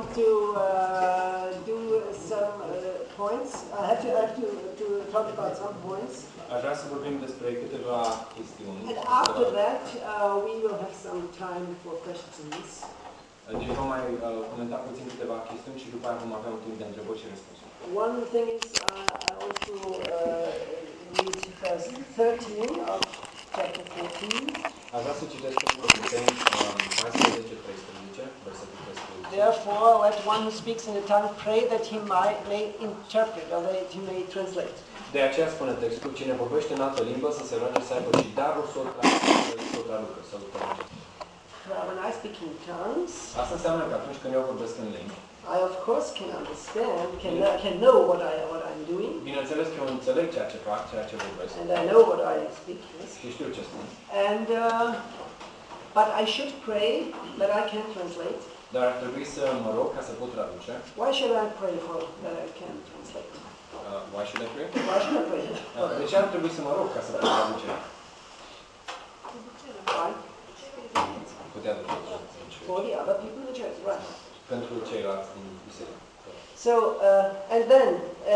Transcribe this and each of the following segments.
to do some points. I have to talk about some points. Aș vrea să vorbim despre câteva chestiuni. And after that, we will have some time for questions. Deci vom mai comenta puțin câteva chestiuni și după aia vom avea un timp de întrebări și răspunsuri. One thing is, I want to read verse 13 of chapter 14. Aș vrea să citesc în Corinteni 14-13, versetul 13. Therefore, let one who speaks in a tongue pray that he may interpret, or that he may translate. De aceea spune textul, cine vorbește în altă limbă să se roage să aibă și darul să o traducă, să o traducă. When I speak in tongues, Asta înseamnă că atunci când eu vorbesc în limbi, I of course can understand, can know what I'm doing, bineînțeles că eu înțeleg ceea ce fac, ceea ce vorbesc. and I know what I speak. Yes. Și știu ce spun. And but I should pray that I can translate. Dar ar trebui să mă rog ca să pot traduce. Why should I pray for that I can translate? Why should I pray? Why should I pray? De ce ar trebui să mă rog ca să pot traduce? Why? Putea de For the other people in the church, right? pentru ceilalți din biserică. So and then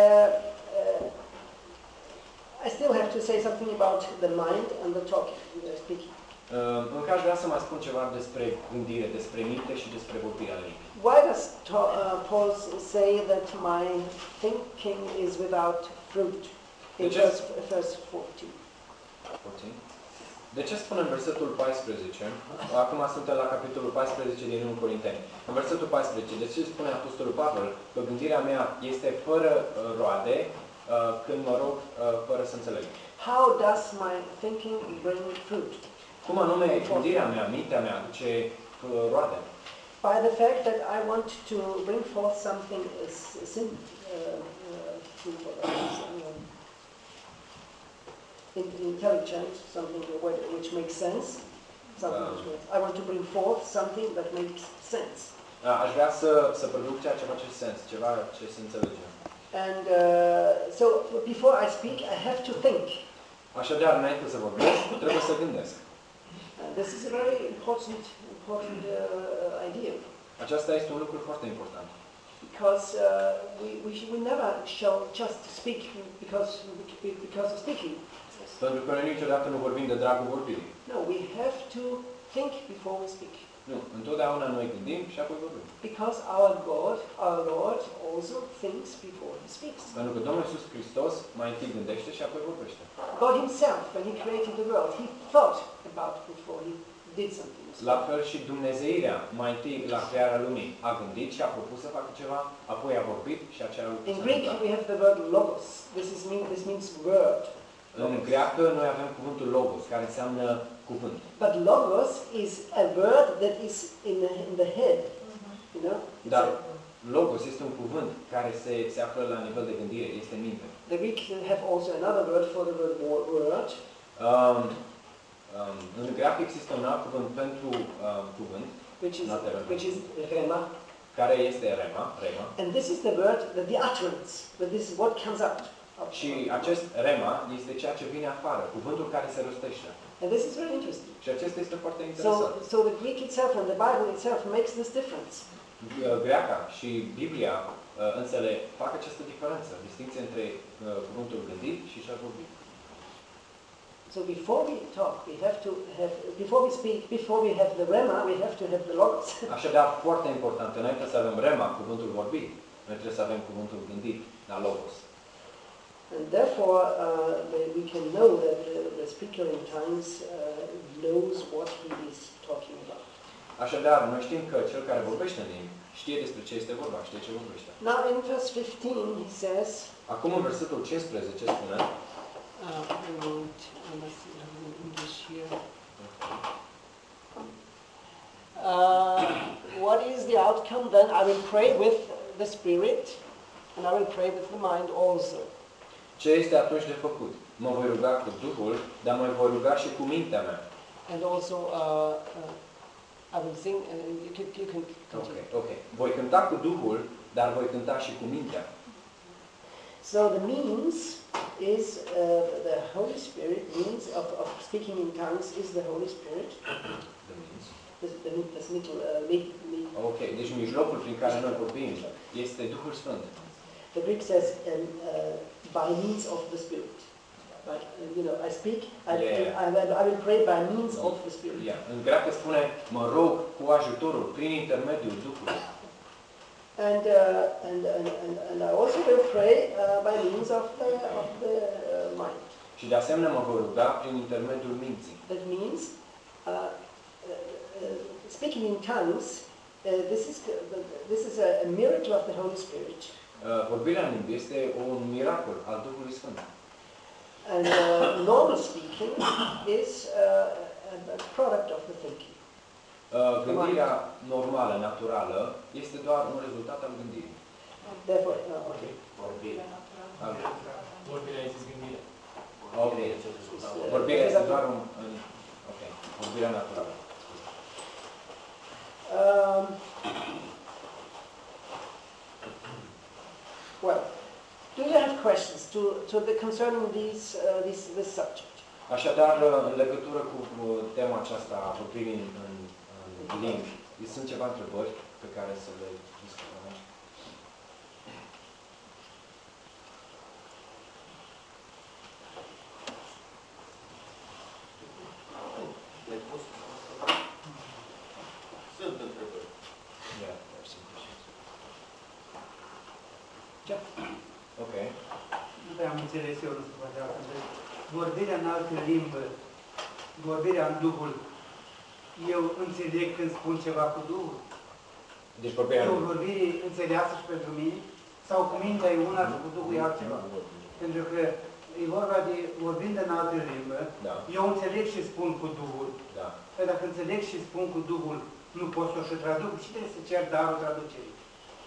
I still have to say something about the mind and the talking, speaking. Încă aș vrea să mai spun ceva despre gândire, despre minte și despre vorbirea limbii. Why does Paul say that my thinking is without fruit? In verse 14. De ce spune în versetul 14? Acum suntem la capitolul 14 din 1 Corinteni. În versetul 14, de ce spune Apostolul Pavel că gândirea mea este fără roade când mă rog fără să înțeleg? How does my thinking bring fruit? Cum anume gândirea mea, mintea mea aduce roade? By the fact that I want to bring forth something intelligent, something which makes sense. I want to bring forth something that makes sense. Aș vrea să produc ceea ce face sens, ceva ce se înțelege. And so before I speak, I have to think. Așadar, înainte să vorbesc, trebuie să gândesc. This is a very important idea. Aceasta este un lucru foarte important. Because we never shall just speak because of speaking. Pentru că noi niciodată nu vorbim de dragul vorbirii. No, we have to think before we speak. Nu, întotdeauna noi gândim și apoi vorbim. Because our Lord also thinks before he speaks. Pentru că Domnul Iisus Hristos mai întâi gândește și apoi vorbește. God himself, when he created the world, he thought about it before he did something. La fel și Dumnezeirea, mai întâi la crearea lumii, a gândit și a propus să facă ceva, apoi a vorbit și acela lucru s-a In Greek întâmplat. we have the word logos. This means word. În greacă noi avem cuvântul logos, care înseamnă cuvânt. But logos is a word that is in the head. You know? Dar logos este un cuvânt care se află la nivel de gândire, este minte. The Greek have also another word for the word word. În greacă există un alt cuvânt pentru cuvânt, which is rema. care este rema. And this is the word, the utterance. But this is what comes out. Și acest rema este ceea ce vine afară, cuvântul care se rostește. And this is very interesting. Și acesta este foarte interesant. So the Greek itself and the Bible itself makes this difference. Greaca și Biblia însă le fac această diferență, distinție între cuvântul gândit și cel vorbit. So before we talk, we have to have, before we speak, before we have the rema, we have to have the logos. Așadar, foarte important, înainte să avem rema, cuvântul vorbit, noi trebuie să avem cuvântul gândit, la logos. And therefore, we can know that the speaker in tongues knows what he is talking about. Așadar, noi știm că cel care vorbește în limbi știe despre ce este vorba, știe ce vorbește. Now in verse 15 he says, acum în versetul 15 spune, what is the outcome then? I will pray with the spirit and I will pray with the mind also. Ce este atunci de făcut? Mă voi ruga cu Duhul, dar mă voi ruga și cu mintea mea. And also I will sing, you can continue. Okay. Voi cânta cu Duhul, dar voi cânta și cu mintea. So the means is the Holy Spirit, means of speaking in tongues is the Holy Spirit. The means. das Mittel, Ok, deci mijlocul prin care noi vorbim este Duhul Sfânt. the Greek says by means of the Spirit. But, I speak, I will pray by means of the Spirit. Yeah. În greacă spune, mă rog cu ajutorul, prin intermediul Duhului. And I also will pray by means of the mind. Și de asemenea mă voi ruga prin intermediul minții. That means speaking in tongues. This is a miracle of the Holy Spirit. Vorbirea în limbi este un miracol al Duhului Sfânt. And normal speaking is a product of the thinking. Gândirea normală, naturală, este doar un rezultat al gândirii. Therefore, okay. Vorbirea este gândire. Ok. Vorbirea este doar un... Ok. Vorbirea naturală. Well, do you have questions concerning this subject? Așadar, în legătură cu tema aceasta a vorbirii în limbi, sunt ceva întrebări pe care să le discutăm aici? Sunt întrebări. Yeah, there are some questions. Ok. Nu prea am înțeles eu, nu știu, poate altfel. Vorbirea în altă limbă, vorbirea în Duhul, eu înțeleg când spun ceva cu Duhul? Deci vorbirea... E o vorbire înțeleasă și pentru mine? Sau cu mintea e una și cu Duhul e altceva? Pentru că e vorba de vorbind în altă limbă, Da. eu înțeleg și spun cu Duhul. Da. Păi dacă înțeleg și spun cu Duhul, nu pot să o și traduc, și trebuie să cer darul traducerii.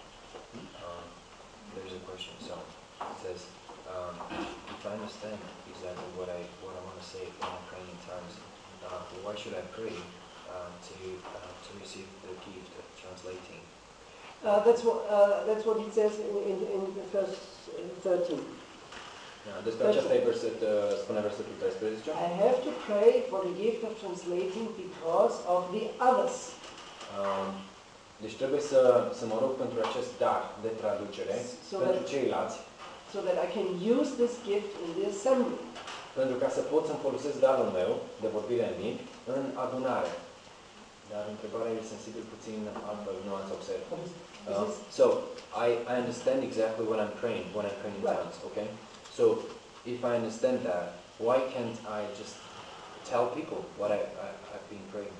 There's a question. So it says, if I understand exactly what I want to say when I'm praying in tongues, why should I pray to receive the gift of translating? That's what it says in verse 13. Despre aceasta e spune versetul 13. I have to pray for the gift of translating because of the others. Deci trebuie să mă rog pentru acest dar de traducere, pentru ceilalți, so that I can use this gift in the assembly. pentru ca să pot să-mi folosesc darul meu de vorbire în limbi în adunare. Dar întrebarea e sensibil puțin altfel, nu ați observat. So, I understand exactly what I'm praying when I'm praying in tongues, okay? So, if I understand that, why can't I just tell people what I've been praying?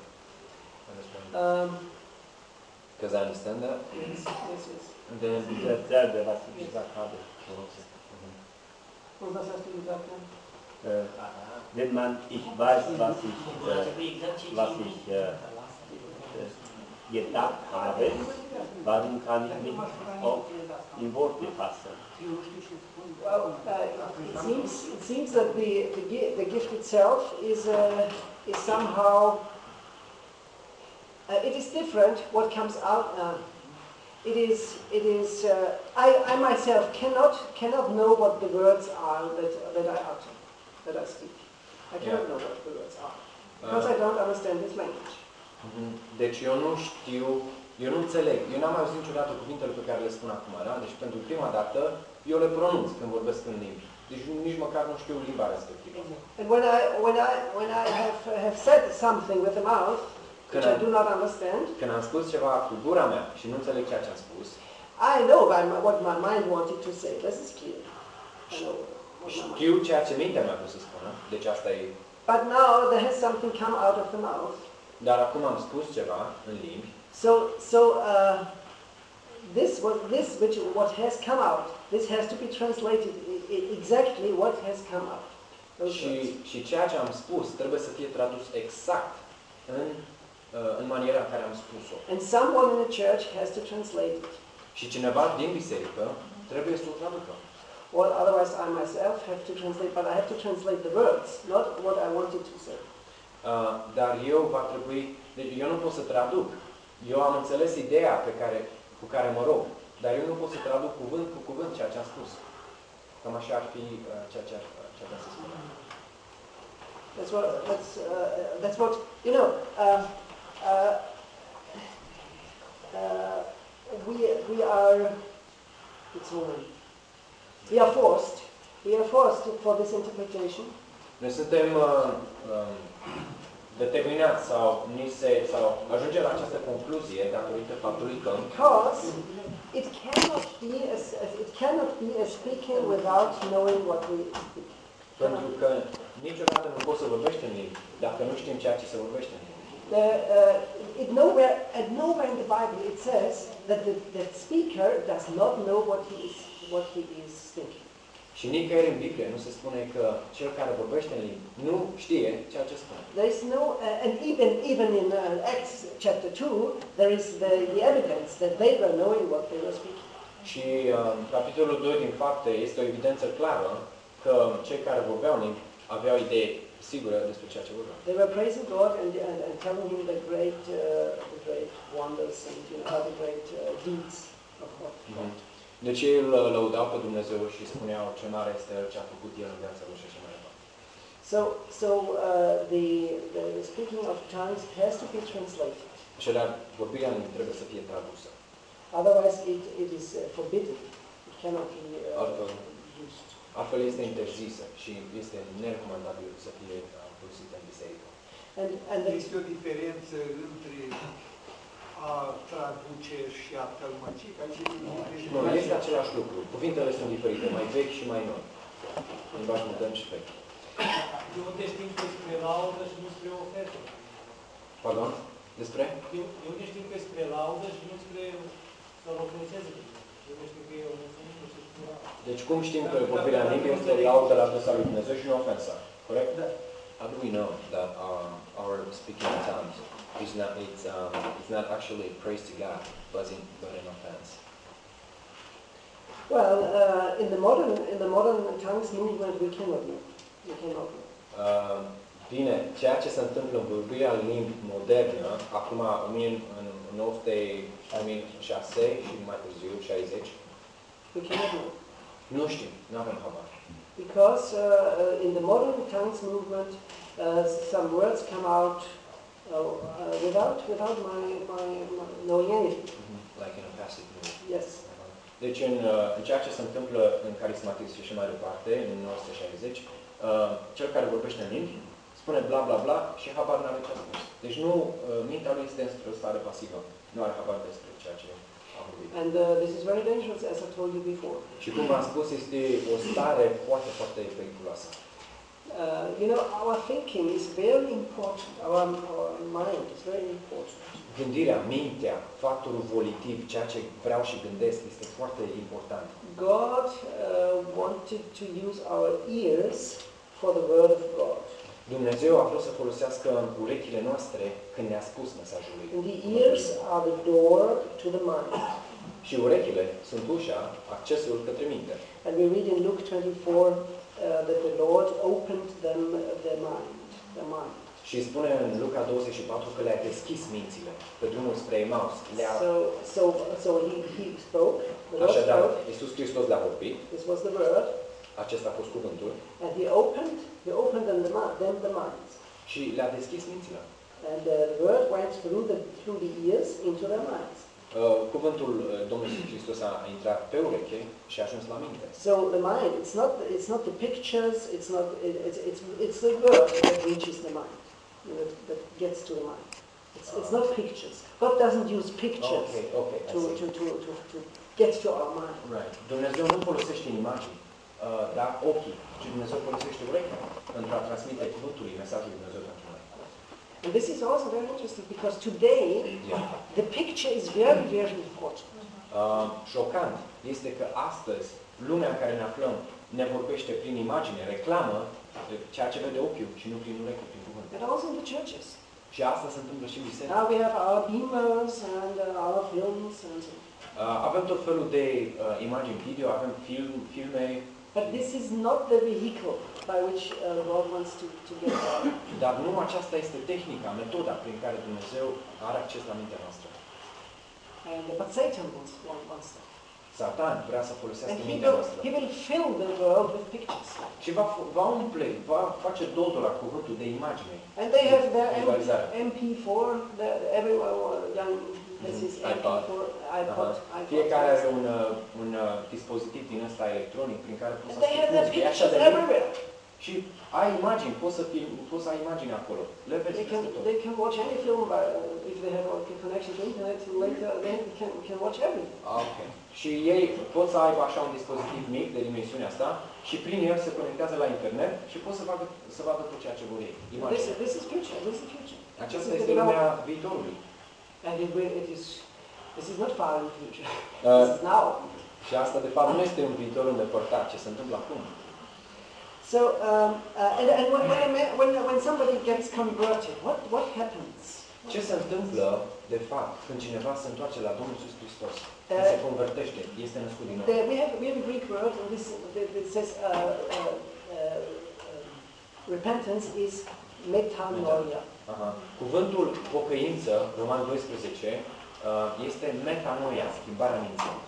Because I understand that. Yes. And then, Und was hast du gesagt? Wenn man, ich weiß, was ich gedacht habe, warum kann ich nicht auch in Worte fassen? Well, it seems that the gift itself is somehow it is different. What comes out, I myself cannot know what the words are that I utter, that I speak. I cannot know what the words are because I don't understand this language. Deci eu nu știu, eu nu înțeleg, eu n-am mai auzit niciodată cuvintele pe care le spun acum, da? Deci pentru prima dată eu le pronunț când vorbesc în limbi. Deci nici măcar nu știu limba respectivă. And when I have said something with the mouth, which I do not understand, când am spus ceva cu gura mea și nu înțeleg ceea ce am spus, I know what my mind wanted to say. This is clear. I know what my mind. Știu ceea ce mintea mea vrut să spună, deci asta e. But now there has something come out of the mouth. Dar acum am spus ceva în limbi. So what has come out, this has to be translated exactly what has come out. Și ceea ce am spus trebuie să fie tradus exact în maniera în care am spus-o. And someone in the church has to translate it. Și cineva din biserică trebuie să o traducă. Well, otherwise I myself have to translate, but I have to translate the words, not what I wanted to say. Dar eu va trebui, deci eu nu pot să traduc. Eu am înțeles ideea cu care mă rog, dar eu nu pot să traduc cuvânt cu cuvânt ceea ce am spus. Cam așa ar fi ceea ce vreau să spun. That's what we are, it's one. We are forced for this interpretation. Noi suntem determinați sau ajungem la această concluzie datorită faptului că Because it cannot be a speaking without knowing what we speak. pentru că niciodată nu poți să vorbești în limbi dacă nu știm ceea ce se vorbește în limbi. Nowhere in the Bible it says that the speaker does not know what he is thinking. Și nicăieri în Biblie nu se spune că cel care vorbește în limbi nu știe ceea ce spune. There is no, and even in Acts chapter 2, there is the evidence that they were knowing what they were speaking. Și capitolul 2 din Fapte este o evidență clară că cei care vorbeau în limbi aveau idee sigură despre ceea ce vorbeau. They were praising God and telling him the great wonders and other great deeds of God. Deci ei îl lăudau pe Dumnezeu și spuneau ce mare este ce a făcut El în viața lui și așa mai departe. So the speaking of tongues has to be translated. Așadar, vorbirea în limbi trebuie să fie tradusă. Otherwise it is forbidden. It cannot be used. Altfel este interzisă și este nerecomandabil să fie folosită în biserică. Este o diferență între a traduce și a tălmăci? Nu, este același lucru. Cuvintele sunt diferite, mai vechi și mai noi. Limbaj modern și vechi. De unde știm că spre laudă și nu spre ofertă? Pardon? Despre? De unde știm că spre laudă și nu spre să-L ofenseze? De unde știm că e o mulțumire și spre laudă? Deci cum știm că vorbirea în limbi este laudă la adresa lui Dumnezeu și nu ofensă? Corect? Da. How do we know that our speaking in tongues is not it's not actually praise to God, but an offense? Well, in the modern tongues movement, we cannot know. We cannot know. Bine, ceea ce se întâmplă în vorbirea în limbi modernă, acum în 2006 și mai târziu, 60, We cannot know. nu știm, nu avem habar. Because in the modern tongues movement, some words come out without my knowing anything. Like in a passive mood. Yes. Deci în ceea ce se întâmplă în carismatism și mai departe, în 1960, cel care vorbește în limbi spune bla bla bla și habar n-are ce a spus. Deci nu, mintea lui este într-o stare pasivă. Nu are habar despre ceea ce a vorbit. And this is very dangerous, as I told you before. Și cum v-am spus, este o stare foarte, foarte periculoasă. Our thinking is very important. Our mind is very important. Gândirea, mintea, factorul volitiv, ceea ce vreau și gândesc, este foarte important. God wanted to use our ears for the word of God. Dumnezeu a vrut să folosească urechile noastre când ne-a spus mesajul lui. And the ears are the door to the mind. Și urechile sunt ușa, accesul către minte. And we read in Luke 24 that the Lord opened them their mind. Și spune în Luca 24 că le-a deschis mințile pe drumul spre Emaus. So he spoke. The Lord Așadar, spoke. Iisus Hristos le-a vorbit. This was the word. Acesta a fost cuvântul. And he opened them the minds. Și le-a deschis mințile. And the word went through the ears into their minds. Cuvântul Domnului Iisus Hristos a intrat pe ureche și a ajuns la minte. So the mind, it's not the pictures, it's the word that reaches the mind, that gets to the mind. It's not pictures. God doesn't use pictures to get to our mind. Right. Dumnezeu nu folosește imagini, dar ochii, ci Dumnezeu folosește urechea pentru a transmite cuvântul, mesajul lui Dumnezeu pentru noi. And this is also very interesting because today the picture is very, very important. Șocant este că astăzi lumea în care ne aflăm ne vorbește prin imagine, reclamă ceea ce vede ochiul și nu prin ureche, prin cuvânt. And also in the churches. Și asta se întâmplă și în biserică. Now we have our beamers and our films and so. Avem tot felul de imagini video, avem filme. But this is not the vehicle by which God wants to get there. Dar nu aceasta este tehnica, metoda prin care Dumnezeu are acces la mintea noastră. But Satan wants that. Satan vrea să folosească And mintea noastră. he will fill the world with pictures. Și va umple, va face doldul la cuvântul de imagine. And they have their Vizualizare. MP4, everyone, young, this is iPod. MP4, iPod. Fiecare are un dispozitiv din ăsta electronic prin care poți And să they have their asculti. E așa pictures de mic. everywhere. Și ai imagini, poți să ai imagini acolo. Le vezi peste tot. They can watch any film if they have a connection to internet. Later, they can watch everything. Ok. Și ei pot să aibă așa un dispozitiv mic de dimensiunea asta și prin el se conectează la internet și pot să vadă tot ceea ce vor ei. Imagine. This is future. This is the future. Aceasta este lumea viitorului. And this is not far in the future. This is now. Și asta de fapt nu este un viitor îndepărtat, ce se întâmplă acum. So, and when somebody gets converted, what happens? Ce se întâmplă, de fapt, când cineva se întoarce la Domnul Iisus Hristos? Când se convertește, este născut din nou. We have a Greek word, and this says repentance is metanoia. Aha. Cuvântul pocăință, Roman 12, este metanoia, schimbarea minții.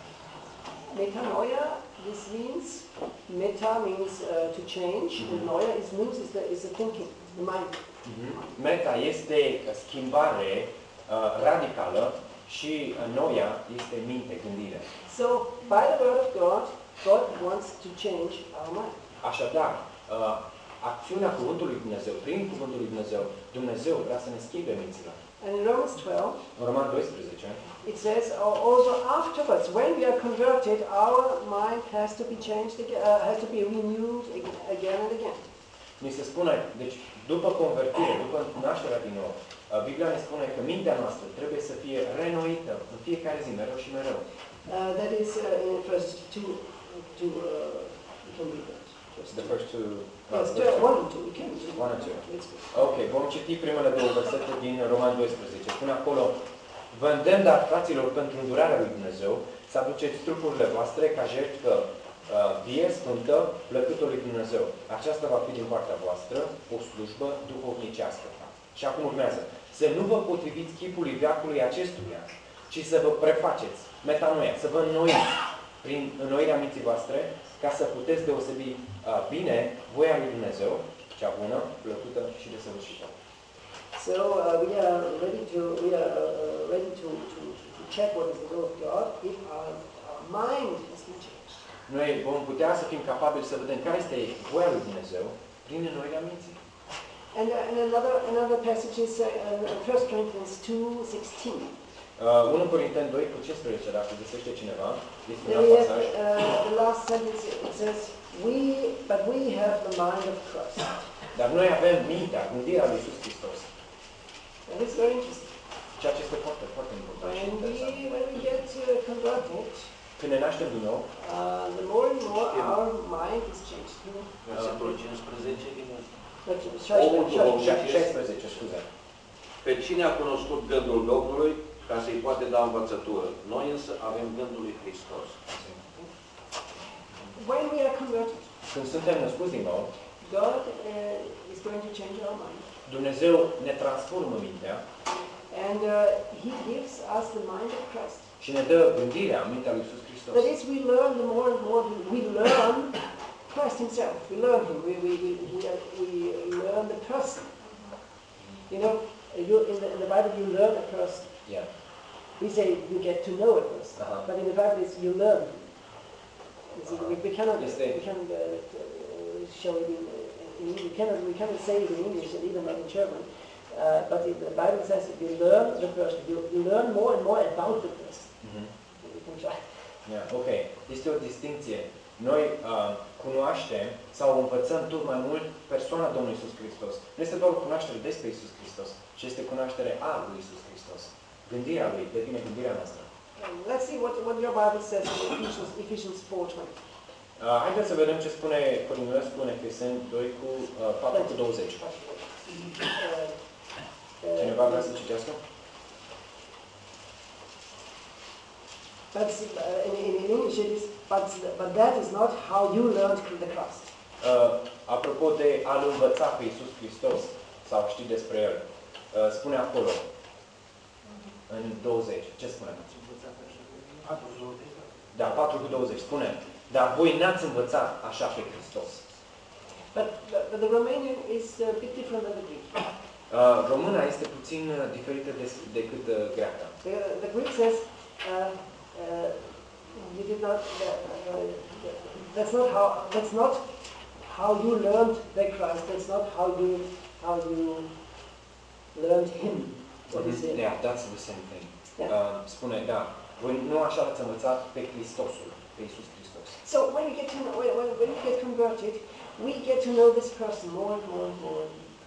Metanoia, this means, meta means to change, and noia is the thinking, the mind. Meta este schimbare radicală și noia este minte, gândire. So, by the word of God, God wants to change our mind. Așadar, acțiunea Cuvântului Dumnezeu, prin Cuvântul lui Dumnezeu, Dumnezeu vrea să ne schimbe mințile. And in Romans 12, În Roman 12, it says, also afterwards, when we are converted, our mind has to be changed, has to be renewed again and again. ni se spune, deci după convertire, după nașterea din nou, Biblia ne spune că mintea noastră trebuie să fie renoită în fiecare zi, mereu și mereu. That is in first two, you can read that. The first two. Yes, 1 and 2, you can read 1 and 2. It's good. Ok, vom citi primele două versete din Roman 12. Spune acolo, vă îndemn, dar fraților, pentru îndurarea lui Dumnezeu, să aduceți trupurile voastre ca jertfă vie, sfântă, plăcută lui Dumnezeu. Aceasta va fi din partea voastră o slujbă duhovnicească. Și acum urmează. Să nu vă potriviți chipului veacului acestuia, ci să vă prefaceți, metanoia, să vă înnoiți prin înnoirea minții voastre, ca să puteți deosebi bine voia lui Dumnezeu, cea bună, plăcută și desăvârșită. So we are ready to check what is the will of God if our mind has been changed. Noi vom putea să fim capabili să vedem care este voia lui Dumnezeu prin înnoirea minții. And another passage is 1 Corinthians 2:16. 1 Corinteni 2 cu 15, dacă găsește cineva, este un There we have pasaj. the last sentence. It says, but we have the mind of Christ. Dar noi avem mintea, gândirea lui Iisus Hristos. And it's very interesting. Ceea ce este foarte, foarte important și interesant. When we get converted, Când ne naștem din nou, the more and more our mind is changed. Versetul 15 din But Omul duhovnicesc, 16, scuze. pe cine a cunoscut gândul Domnului ca să-i poate da învățătură? Noi însă avem gândul lui Hristos. when we are converted, Când suntem născuți din nou, God is going to change our mind. Dumnezeu ne transformă mintea And He gives us the mind of Christ. și ne dă gândirea, mintea lui Iisus Hristos. That is, we learn the more and more we learn Christ Himself. We learn Him. We learn the person. You know, in the Bible you learn a person. Yeah. We say you get to know a person, but in the Bible it's you learn. We cannot show it we cannot say it in English and even not in German. But the Bible says you learn the person. You learn more and more about the person. You can try. Yeah, ok. Este o distinție. Noi cunoaștem sau învățăm tot mai mult persoana Domnului Iisus Hristos. Nu este doar o cunoaștere despre Iisus Hristos, ci este cunoaștere a lui Iisus Hristos. Gândirea lui, devine gândirea noastră. Let's see what your Bible says in Ephesians 4:20. Haideți să vedem ce spune Corinteni, spune Efeseni 2 cu 4 cu 20. Cineva vrea să citească? But in English it is, but that is not how you learned the Christ. Apropo de a-L învăța pe Iisus Hristos, sau știi despre El, spune acolo, în 20, ce spune? Da, 4:20 spune, dar voi n-ați învățat așa pe Hristos. But the Romanian is a bit different than the Greek. Româna este puțin diferită decât greaca. The Greek says, you did not, that's not how you learned the Christ, that's not how you learned him. What is it? Yeah, that's the same thing. Yeah. Spune, da, voi nu așa ați învățat pe Hristosul, pe Iisus Hristos. So when you get to know, when you get converted, we get to know this person more and more and more.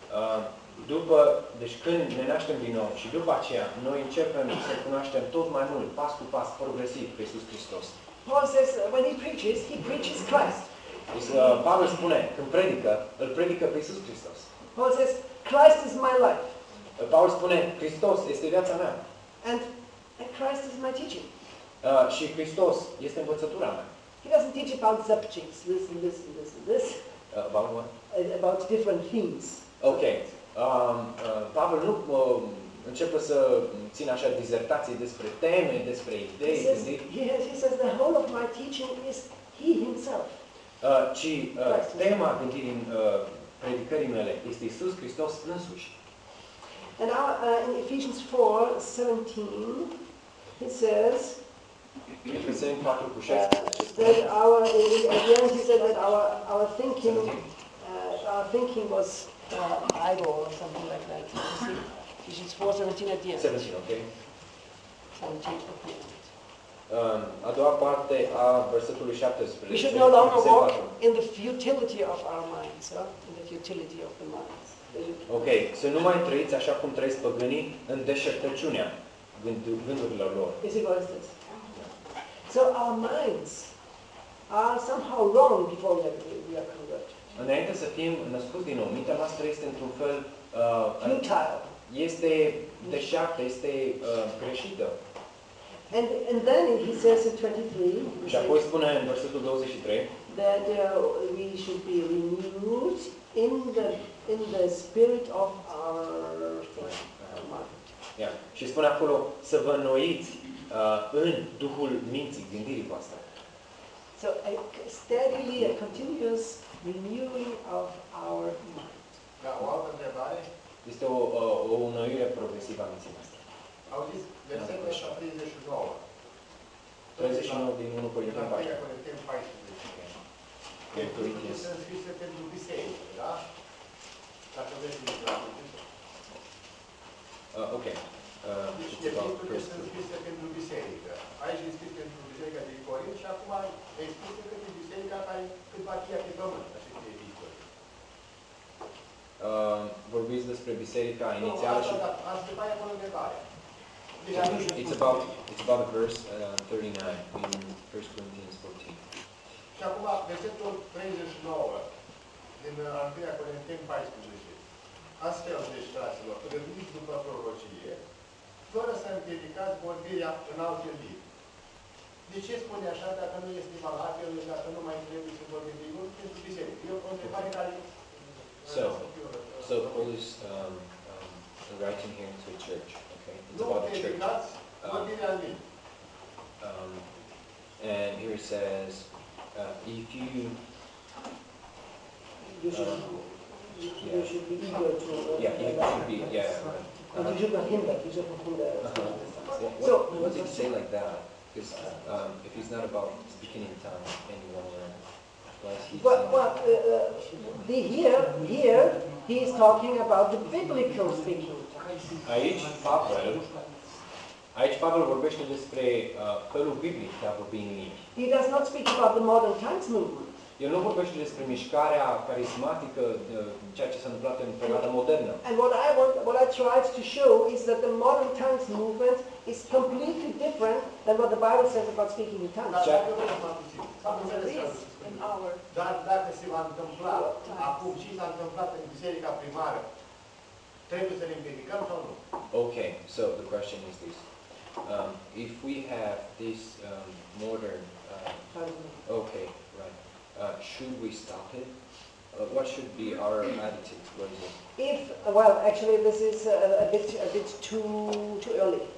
Deci când ne naștem din nou și după aceea noi începem să cunoaștem tot mai mult, pas cu pas, progresiv pe Iisus Hristos. Paul says when he preaches Christ. Deci, Pavel spune, când predică, îl predică pe Iisus Hristos. Paul says, Christ is my life. Paul spune, Hristos este viața mea. And Christ is my teaching. Și Hristos este învățătura mea. He doesn't teach about subjects, this and this and this and this. About what? About different themes. Ok. Pavel nu începe să țină așa dizertații despre teme, despre idei, he says the whole of my teaching is he himself. Ci tema gândirii predicării mele este Iisus Hristos însuși. And in Ephesians 4:17, he says Efeseni 4:16 that at the end he said that our thinking was idle or something like that. Ephesians 4:17 at the end. 17, ok. 17 at the end. A doua parte a versetului 17. We should no longer walk in the futility of our minds, in the futility of the minds. Ok, să nu mai trăiți așa cum trăiesc păgânii în deșertăciunea gândurilor lor. Is it what is this? So our minds are somehow wrong before we are converted. Înainte să fim născuți din nou, mintea noastră este într-un fel futile. Este deșartă, este greșită. And then he says in 23, și apoi spune în versetul 23 that we should be renewed in the spirit of our mind. Yeah. Și spune acolo să vă înnoiți în duhul minții, gândirii voastre. So steadily a continuous renewing of our mind. Da, o altă întrebare. Este o înnoire progresivă a minții noastre. Auziți, versetul ăsta 39. 39 din 1 Corinteni 14. La 1 Corinteni 14. Sunt scrise pentru biserică, da? Dacă vezi din Ok. Deci epistole sunt scrise pentru biserică. Aici e scris pentru biserica din Corint și acum e scris pentru biserica care cât va fi pe pământ, aceste epistole. Vorbiți despre biserica inițială și... Da, am întrebat acolo întrebarea. It's about verse 39 in 1 Corinthians 14. Și acum versetul 39 din 1 Corinteni 14. Astfel, deci, fraților, pregătiți după prorocie, fără să împiedicați vorbirea în alte limbi. De ce spune așa dacă nu este valabil, dacă nu mai trebuie să vorbim de limbi pentru biserică? E o întrebare care... So Paul is writing here to a church, okay? It's about the church. And here it says, if you should be eager to. You should be, And you should not hinder. You should not hinder. So what did he say like that? Because if he's not about speaking in tongues anymore. Here he is talking about the biblical speaking. Aici Pavel vorbește despre felul biblic de a vorbi în limbi. He does not speak about the modern tongues movement. El nu vorbește despre mișcarea carismatică, ceea ce s-a întâmplat în perioada modernă. And what I tried to show is that the modern tongues movement is completely different than what the Bible says about speaking in tongues. Dar dacă se va întâmpla acum ce s-a întâmplat în biserica primară, trebuie să ne împiedicăm sau nu? Okay, so the question is this. If we have this modern, okay, right, should we stop it? What should be our attitude towards it? Well, actually, this is a bit too early.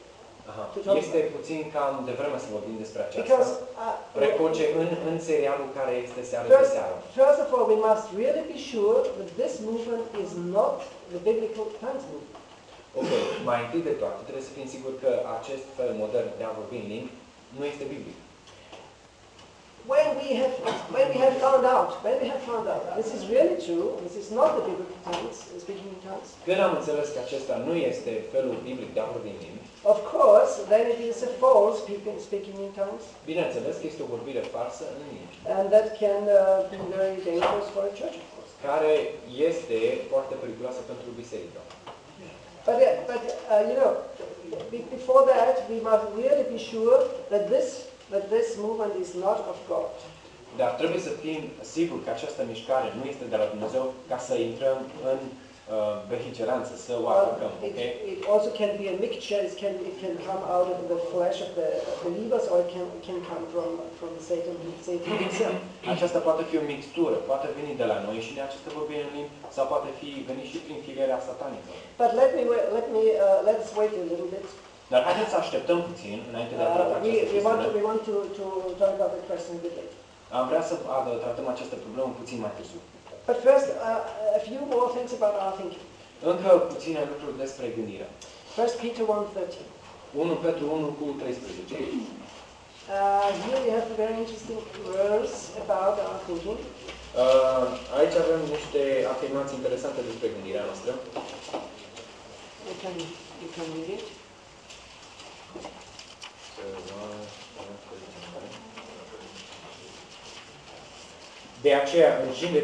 Aha. to talk Este about. puțin cam devreme să vorbim despre Because aceasta. Precoce în serialul care este seară de seară. first of all, we must really be sure that this movement is not the biblical times movement. Ok, mai întâi de toate, trebuie să fim siguri că acest fel modern de a vorbi în limbi nu este biblic. When we have found out this is really true, this is not the biblical tongues, speaking in tongues. Când am înțeles că acesta nu este felul biblic de a vorbi în limbi, Of course, then it is a false speaking in tongues, bineînțeles că este o vorbire falsă în limbi, and that can be very dangerous for a church, of course. care este foarte periculoasă pentru biserică. But you know, before that, we must really be sure that this movement is not of God. Dar trebuie să fim siguri că această mișcare nu este de la Dumnezeu ca să intrăm în behigeranță, să o atacăm, ok? It also can be a mixture. It can come out of the flesh of the believers, or it can come from Satan himself. Aceasta poate fi o mixtură, poate veni de la noi și de această vorbire în limbi, sau poate veni și prin filerea satanică. But let's wait a little bit. Dar haideți să așteptăm puțin înainte de a trata această chestiune. We want to talk about the question a bit later. Am vrea să tratăm această problemă puțin mai târziu. But first, a few more things about our thinking. Încă puține lucruri despre gândire. 1 Peter 1:13. 1 Petru 1 cu 13. Here we have a very interesting verse about our thinking. Aici avem niște afirmații interesante despre gândirea noastră. You can read it. De aceea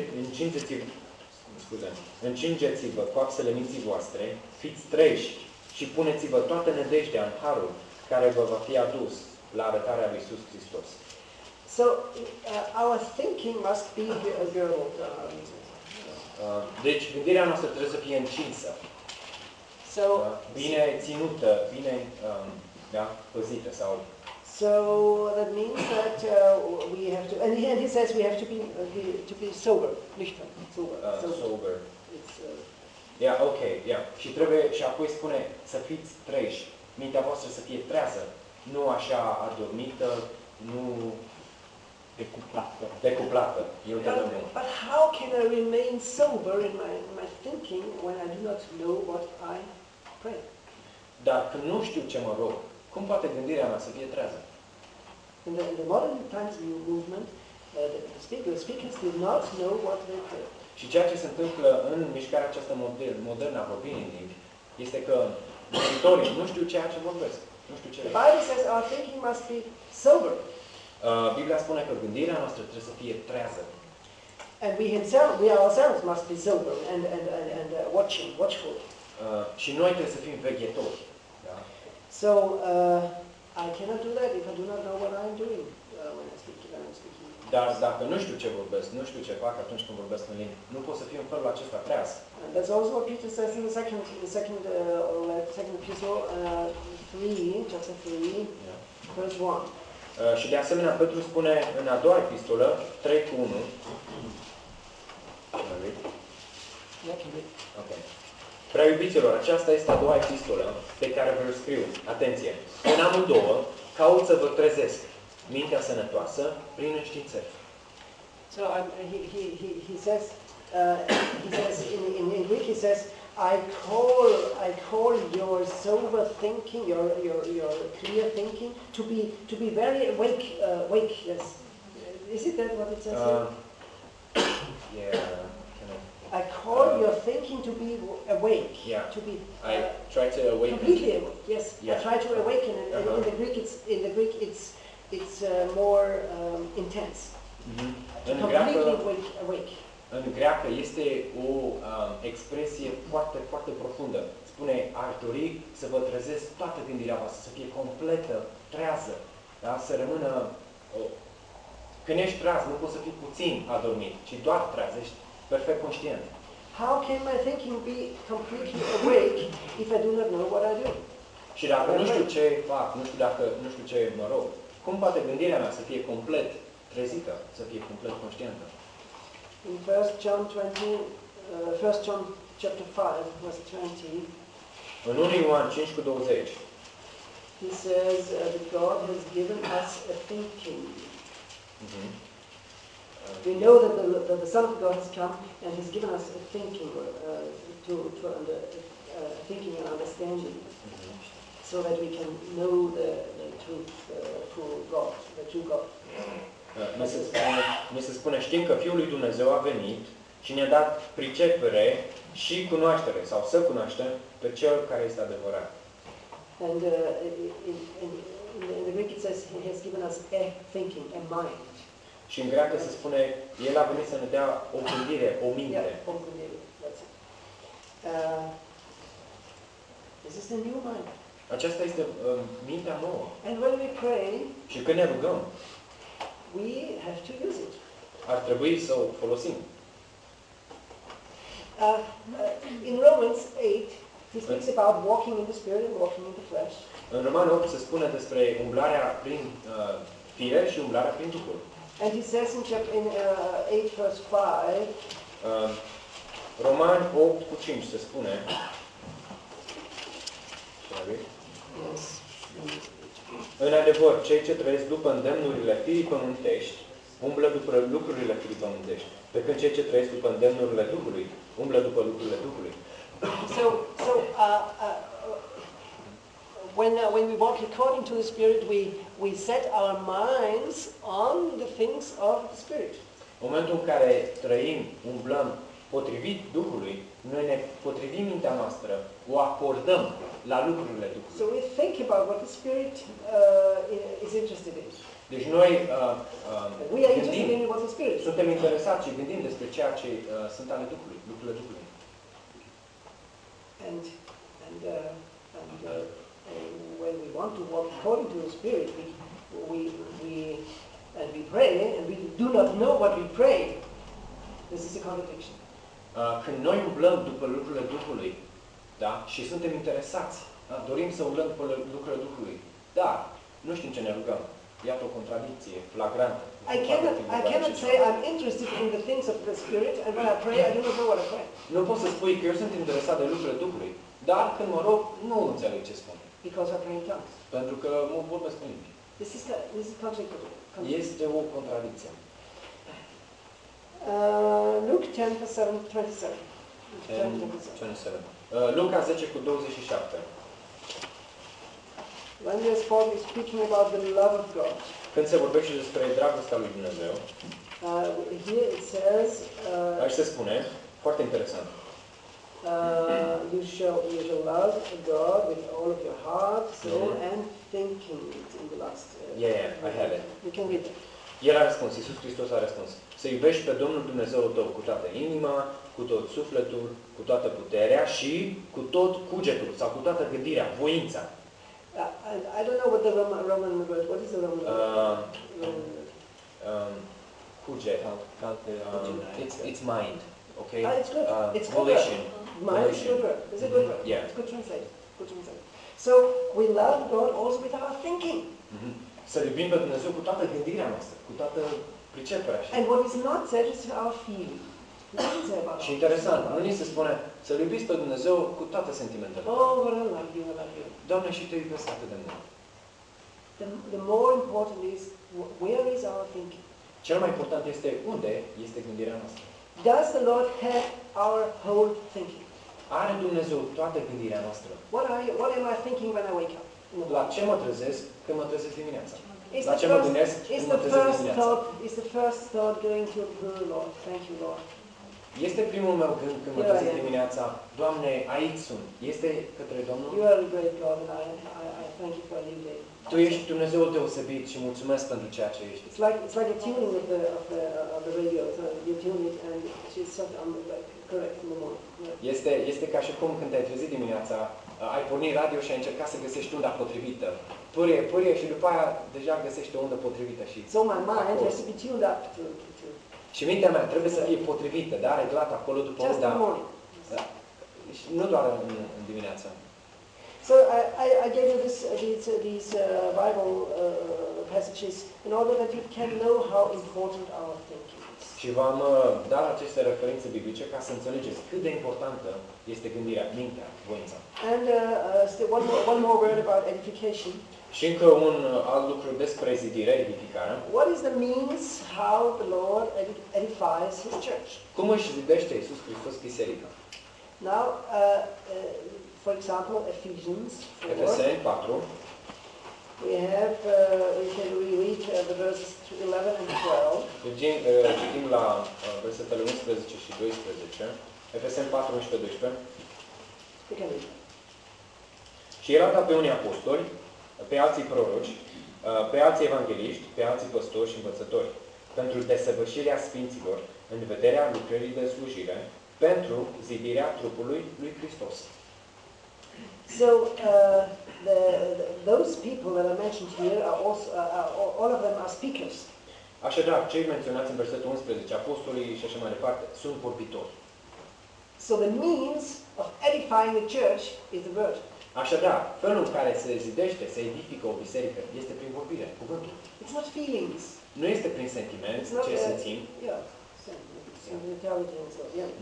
încingeți-vă coapsele minții voastre, fiți treji și puneți-vă toată nădejdea în harul care vă va fi adus la arătarea lui Iisus Hristos. So our thinking must be girdled. Deci gândirea noastră trebuie să fie încinsă, So bine ținută, bine păzită sau. So that means that we have to, and he says we have to be sober, nüchtern, Sober. It's, Și apoi spune să fiți treji, mintea voastră să fie trează, nu așa adormită, nu decuplată. but how can I remain sober in my thinking when I do not know what I pray? Dar când nu știu ce mă rog, cum poate gândirea mea să fie trează? In the modern times movement, the speakers did not know what they pray. Și ceea ce se întâmplă în mișcarea aceasta modernă a vorbirii în limbi este că vorbitorii nu știu ceea ce vorbesc. Nu știu ce. The Bible says our thinking must be sober. Biblia spune că gândirea noastră trebuie să fie trează. And we ourselves must be sober and watchful. Și noi trebuie să fim veghetori. Da? So I cannot do that if I do not know what I'm doing when I'm speaking. Dar dacă nu știu ce vorbesc, nu știu ce fac atunci când vorbesc în limbi, nu pot să fiu în felul acesta treaz. And that's also what Peter says in the second epistle, 3, chapter 3, verse 1. Și de asemenea, Petru spune în a doua epistolă, 3 cu 1. Okay. Prea iubiților, aceasta este a doua epistolă pe care vă scriu. Atenție! În amândouă, caut să vă trezesc mintea sănătoasă prin înștiințări. So he says in Greek he says I call your sober thinking, your clear thinking to be very awake. Yes, is it that what it says here? Yeah. I call your thinking to be awake. Yeah. To be. I try to awaken. Completely awake. Yes. Yeah. I try to awaken, and in the Greek it's more intense. Completely awake. În greacă este o expresie foarte, foarte profundă. Spune, ar dori să vă trezesc toată gândirea voastră, să fie completă, trează, da? Să rămână... Când ești treaz, nu poți să fii puțin adormit, ci doar treaz, ești perfect conștient. How can my thinking be completely awake if I do not know what I do? Și dacă nu știu ce fac, nu știu ce mă rog, cum poate gândirea mea să fie complet trezită, să fie complet conștientă? In 1 John chapter 5, verse 20. În 1 Ioan 5 cu 20. he says that God has given us a thinking. We know that the Son of God has come and He's given us a thinking, thinking and understanding, so that we can know the truth, the true God. Mi se spune, știm că Fiul lui Dumnezeu a venit și ne-a dat pricepere și cunoaștere, sau să cunoaștem pe Cel care este adevărat. And in the Greek it says He has given us a thinking, a mind. Și în greacă se spune, El a venit să ne dea o gândire, o minte. Yeah, o gândire, that's it. This is the new mind. Aceasta este mintea nouă. And when we pray, Și când ne rugăm, we have to use it. ar trebui să o folosim. In Romans 8, he speaks about walking in the Spirit and walking in the flesh. În Roman 8 se spune despre umblarea prin fire și umblarea prin Duhul. And he says in 8 verse 5, Roman 8 cu 5 se spune. yes. În adevăr, cei ce trăiesc după îndemnurile firii pământești, umblă după lucrurile firii pământești, pe când cei ce trăiesc după îndemnurile Duhului, umblă după lucrurile Duhului. When we walk according to the Spirit, we set our minds on the things of the Spirit. În momentul în care trăim, umblăm potrivit Duhului, noi ne potrivim mintea noastră, o acordăm la lucrurile Duhului. So we think about what the Spirit is interested in. Deci noi We are interested in what the Spirit is. suntem interesați și gândim despre ceea ce sunt ale Duhului, lucrurile Duhului. And when we want to walk according to the Spirit, we pray, and we do not know what we pray. This is a contradiction. Când noi umblăm după lucrurile Duhului, da, și suntem interesați, da, dorim să umblăm după lucrurile Duhului, dar nu știm ce ne rugăm. Iată o contradicție flagrantă. I cannot say I'm interested in the things of the Spirit, and when I pray, I do not know what I pray. Nu poți să spui că eu sunt interesat de lucrurile Duhului, dar când mă rog, nu înțeleg ce spun. Because I pray in tongues. Pentru că mă vorbesc în limbi. This is contradictory. Este o contradicție. Luke 10, verse 27. 27. Luca 10 cu 27. When there's Paul is speaking about the love of God. Când se vorbește despre dragostea lui Dumnezeu, here it says, aici se spune, foarte interesant, you shall love God with all of your heart, soul, and thinking. It's in the last. I have it. You can read it. El a răspuns, Iisus Hristos a răspuns, să iubești pe Domnul Dumnezeul tău cu toată inima, cu tot sufletul, cu toată puterea și cu tot cugetul sau cu toată gândirea, voința. I don't know what the Roman word. What is the Roman word? Cuget. It's mind. Okay. It's good. It's good. Volition. Mind is a good word. It's a good word. Yeah. It's good translated. Good translated. So we love God also with our thinking. Să-L iubim pe Dumnezeu cu toată gândirea noastră, cu toată priceperea. And what is not said is our feeling. Și interesant, nu ni se spune să-L iubiți pe Dumnezeu cu toate sentimentele. Oh, but I love you, I love you. Doamne, și te iubesc atât de mult. The more important is where is our thinking. Cel mai important este unde este gândirea noastră. Does the Lord have our whole thinking? Are Dumnezeu toată gândirea noastră? What am I thinking when I wake up? La ce mă trezesc când mă trezesc dimineața? Is La ce mă gândesc când mă trezesc dimineața? Is the first thought going to the Lord? Thank you, Lord. Este primul meu gând când mă trezesc dimineața, Doamne, aici sunt. Este către Domnul? You are a great God, and I thank you for a new day. Tu ești Dumnezeu deosebit și mulțumesc pentru ceea ce ești. It's like a tuning of the radio. So you tune it and it's correct in the morning. Yeah. Este ca și cum când te-ai trezit dimineața, ai pornit radio și ai încercat să găsești unda potrivită. Pârie și după aia deja găsești o undă potrivită și... So my mind has to be tuned up to Și mintea mea trebuie să fie potrivită, dar reglată acolo după unda. Și nu doar în dimineața. So I gave you these Bible passages in order that you can know how important our thinking is. Și v-am dat aceste referințe biblice ca să înțelegeți cât de importantă este gândirea, mintea, voința. And still one more word about edification. Și încă un alt lucru despre zidire, edificarea. What is the means how the Lord edifies His church? Cum își zidește Iisus Hristos biserica? Now, for example, Ephesians 4. Efeseni 4. We can read the verses 11 and 12. Citim la versetele 11 și 12. Efeseni 4, 11, 12. We can read. Și era dat pe unii apostoli, pe alții proroci, pe alții evangeliști, pe alții păstori și învățători, pentru desăvârșirea sfinților, în vederea lucrării de slujire, pentru zidirea trupului lui Hristos. So those people that are mentioned here are also all of them are speakers. Așadar, cei menționați în versetul 11, apostolii și așa mai departe, sunt vorbitori. So the means of edifying the church is the word. Așadar, felul în care se zidește, se edifică o biserică, este prin vorbire, cuvântul. It's not feelings. Nu este prin sentiment, ce simțim. Yeah, sentimentality and so, yeah.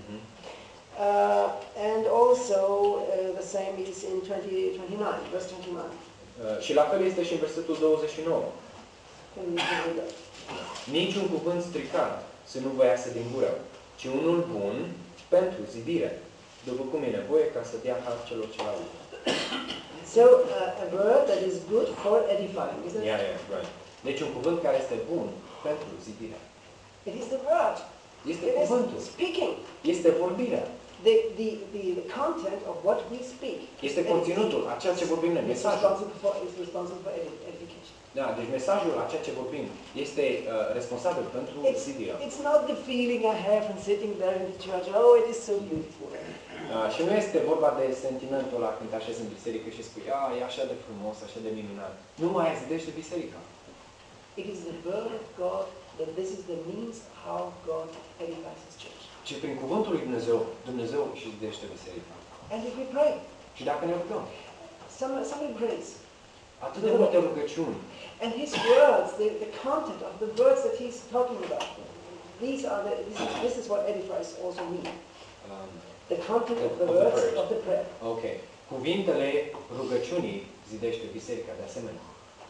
And also the same is in 29, verse 29. Și la fel este și în versetul 29. Can we read that? Niciun cuvânt stricat să nu vă iasă din gură, ci unul bun pentru zidire, după cum e nevoie ca să dea har celor ce l-au. So a word that is good for edifying, isn't it? Yeah, right. Deci un cuvânt care este bun pentru zidire. It is the word. Este It cuvântul. is speaking. Este vorbirea. The content of what we speak. Este conținutul, a ceea ce vorbim noi, mesajul. Is responsible for edification. Da, deci mesajul, a ceea ce vorbim, este responsabil pentru zidirea. It's not the feeling I have in sitting there in the church, oh, it is so beautiful. Și nu este vorba de sentimentul ăla când te așezi în biserică și spui, e așa de frumos, așa de minunat. Nu mai zidește biserica. It is the word of God that this is the means how God edifies His church. Și prin cuvântul lui Dumnezeu, Dumnezeu își zidește biserica. And if we pray, Și dacă ne rugăm, somebody prays, atât de multe rugăciuni, and His words, the content of the words that He's talking about, this is what edifies also me. The content of the words of the prayer. Ok. Cuvintele rugăciunii zidește biserica de asemenea.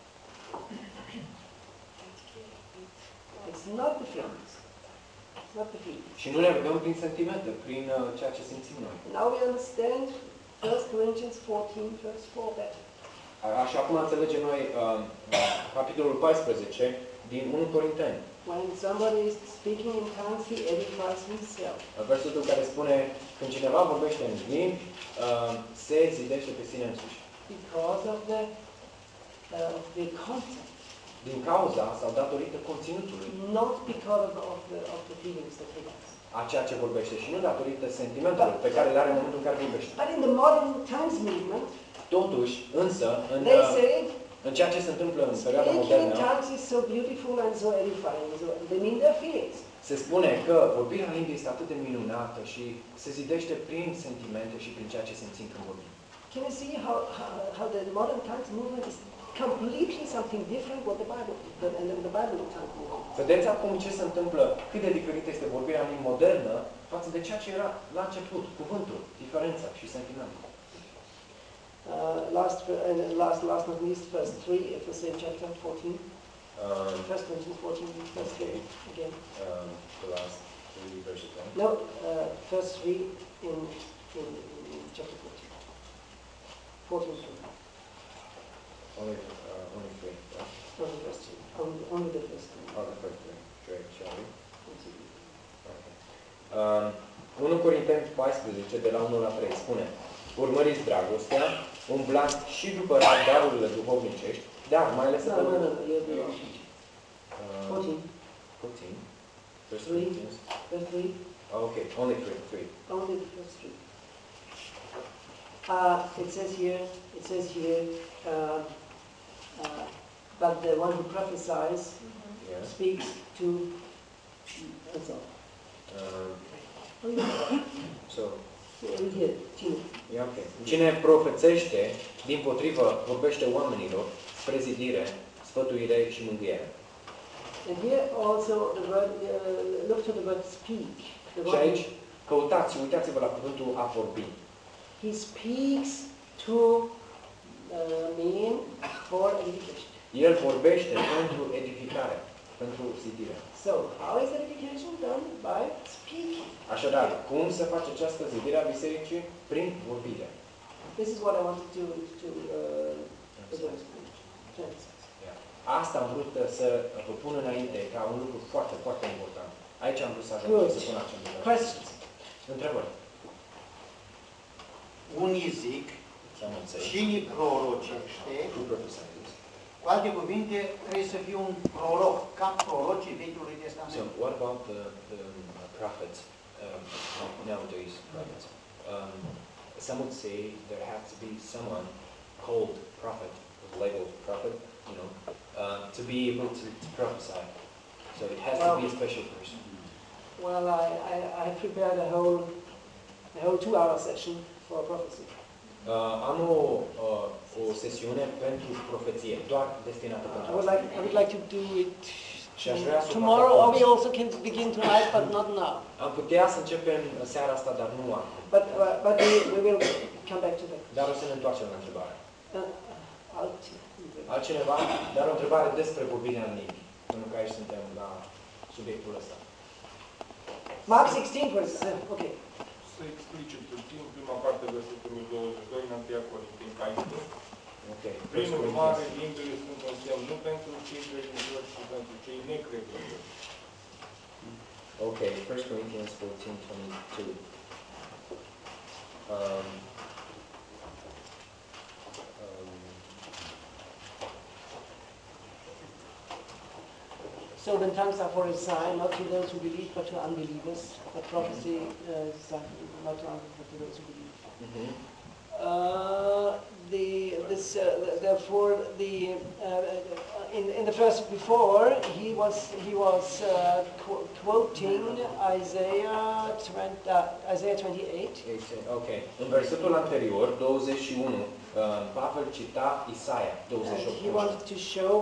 It's not the feelings. It's not the feelings. Și nu ne rugăm prin sentimente, prin ceea ce simțim noi. Now we understand 1 Corinthians 14, verse 4 better. Așa cum înțelegem noi capitolul 14 din 1 Corinteni. When somebody is speaking in tongues, he edifies himself. Versetul care spune, când cineva vorbește în limbi, se zidește pe sine însuși. Because of the content. Din cauza sau datorită conținutului. Not because of the feelings that he has. A ceea ce vorbește și nu datorită sentimentelor pe care le are în momentul în care vorbește. But in the modern tongues movement, totuși, însă, în ceea ce se întâmplă în perioada modernă, so beautiful and so edifying. So they mean their feelings. Se spune că vorbirea în limbi este atât de minunată și se zidește prin sentimente și prin ceea ce simțim când vorbim. Can you see how the modern tongues movement is completely something different what the Bible tongue movement? Vedeți acum ce se întâmplă, cât de diferită este vorbirea în limbi modernă față de ceea ce era la început, cuvântul, diferența și sentimentul. Last not least, verse 3 of the same chapter 14. First Corinthians 14, verse 3 again. The last 3 verses. No, verse 3 in chapter 14. 14. Only 3. Yeah? Only verse 3. Only the first 3. Oh, the first 3. Great, shall we? Okay. 1 Corinteni 14, de la 1 la 3, spune: urmăriți dragostea, umblați și după darurile duhovnicești, dar mai ales No, you're the wrong. 14. 14. Verse 3. 3. Verse 3. Oh, okay, only 3. Only the first 3. It says here, but the one who prophesies Yeah. speaks to us all. So, Here, yeah, okay. Cine profețește, dimpotrivă, vorbește oamenilor spre zidire sfătuire și mângâiere. And here also the word, look to the word speak. The Și word, aici, căutați, uitați-vă la cuvântul a vorbi. he speaks to men for edification. El vorbește pentru edificare, pentru zidire. So, how is edification done? By speaking. Așadar, cum se face această zidire a bisericii? Prin vorbire. This is what I wanted to translate. Asta am vrut să vă pun înainte ca un lucru foarte, foarte important. Aici am vrut să ajung Good. să pun accentul. Questions? Întrebări. Unii zic, Someone say, cine prorocește, who prophesies? cu alte cuvinte, trebuie să fie un proroc, ca prorocii Vechiului So Testament. what about the prophets, nowadays prophets? Some would say there has to be someone called prophet, labeled prophet, you know, to be able to prophesy. So it has to be a special person. Well, I prepared a whole 2-hour session for prophecy. Am o sesiune pentru profeție, doar destinată pentru I would like to do it Și aș vrea să o fac tomorrow, or acum. we also can begin tonight, but not now. Am putea să începem seara asta, dar nu acum. But we will come back to that. Dar o să ne întoarcem la întrebare. I'll Altcineva? Dar o întrebare despre vorbirea în limbi. Pentru că aici suntem la subiectul ăsta. Mark 16, verse, okay. Să explice puțin prima parte versetului 22 în 1 Corinteni 14. Okay. Prin urmare, limbile sunt un semn nu pentru cei credincioși, ci pentru cei necredincioși. Okay, 1 Corinthians 14:22. So the tongues are for a sign, not to those who believe, but to unbelievers. But prophecy is not to unbelievers, but to those who believe. Mm-hmm. Therefore, in the verse before, he was quoting Isaiah 28. Ok. În versetul anterior, 21, Pavel cita Isaia 28. And he wanted to show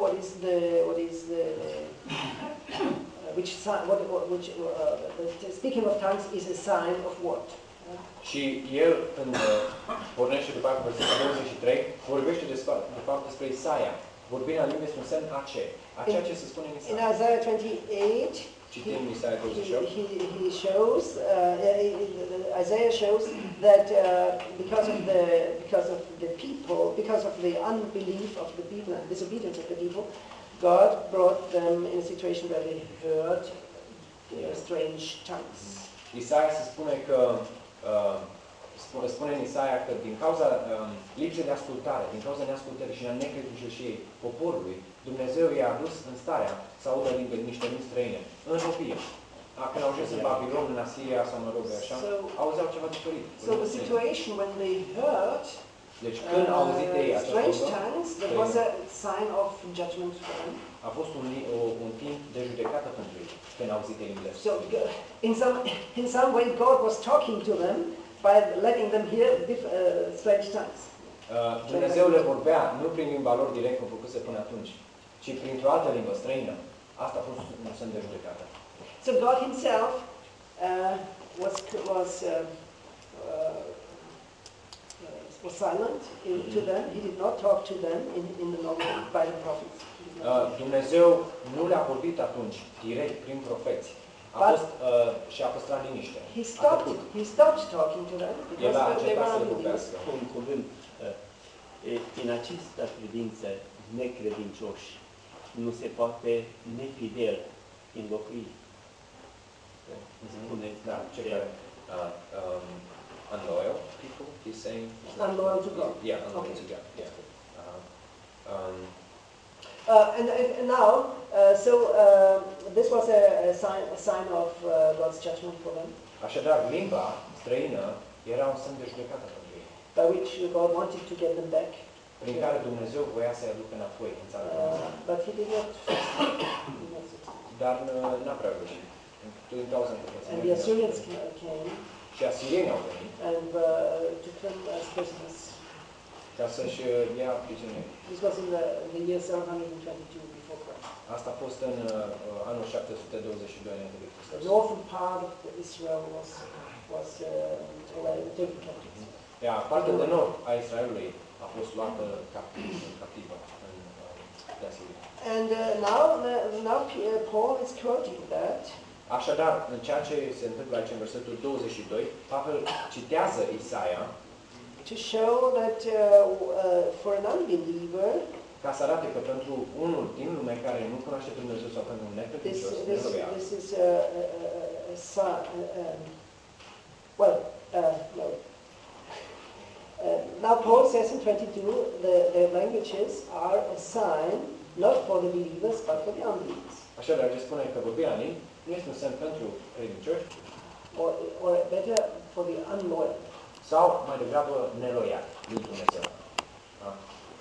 speaking of tongues is a sign of what? Și el, când pornește după versetul 23, vorbește de fapt despre Isaia. Vorbirea în limbi este un semn a ceea ce se spune în Isaia. In Isaiah 28, Citim Isaia 28. he shows, Isaiah shows that because of the people, because of the unbelief of the people and disobedience of the people, God brought them in a situation where they heard strange tongues. Isaia se spune că spune în Isaia că din cauza lipsei de ascultare, din cauza neascultării și a necredincioșiei poporului, Dumnezeu i-a adus în starea să audă niște limbi străine, în robie. Când au ajuns în Babilon, în Asiria sau mă rog așa, auzeau ceva diferit. So the situation when they heard deci când au auzit ei strange tongues, that was a sign of judgment for them. A fost un timp de judecată pentru ei, când au auzit ei limbile. So in some way God was talking to them by letting them hear strange tongues. Dumnezeu le vorbea nu prin limba lor direct, cum făcuse până atunci, ci printr-o altă limbă străină. Asta a fost un semn de judecată. So God Himself was silent to them. He did not talk to them in the normal by the prophets. Dumnezeu nu le-a vorbit atunci direct prin profeți. Și a păstrat liniște. He stopped talking to them because they were unbelievers. Un cuvânt. În această privință, necredincioși nu se poate nefidel înlocui. Spuneți, da, ce care? Unloyal people, he's saying? Unloyal to God. Yeah, unloyal to God, yeah. And now, this was a sign of God's judgment for them. Așadar, limba străină era un semn de judecată pentru ei. By which God wanted to get them back. Prin care Dumnezeu voia să-i aducă înapoi în țara Dumnezeu. But He did not. Dar n-a prea reușit. Din cauza încăpățânii. And the Assyrians came. Și asirienii au venit. And took them as prisoners. ca să-și ia prizonieri. This was in the year 722 before Christ. Asta a fost în anul 722 înainte de Hristos. The northern part of Israel was already taken captive. Iar partea de nord a Israelului a fost luată captivă de Asiria. And now Paul is quoting that. Așadar, în ceea ce se întâmplă aici în versetul 22, Pavel citează Isaia to show that for an unbeliever, ca să arate că pentru unul din lume care nu cunoaște pe Dumnezeu sau pentru un necredincios, this is now Paul says in 22, the languages are a sign not for the believers but for the unbelievers. Așadar, ce spune că vorbirea în limbi nu este un semn pentru credincioși, or better for the unloyal. Sau mai degrabă neloial lui Dumnezeu. Da?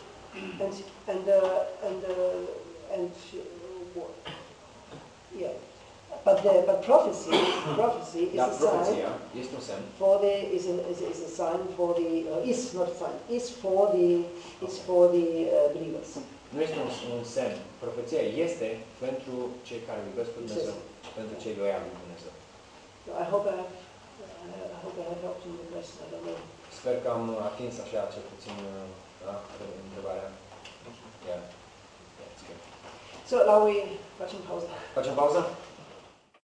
Yeah. But prophecy is a sign for the is a sign for the is not a sign is for the believers. Nu este un semn. Profeția este pentru cei care iubesc pe Dumnezeu, pentru cei loiali lui Dumnezeu. I hope I have helped you with the question. I don't know. Sper că am atins așa cel puțin întrebarea. Yeah. So now we facem pauză. Facem pauză?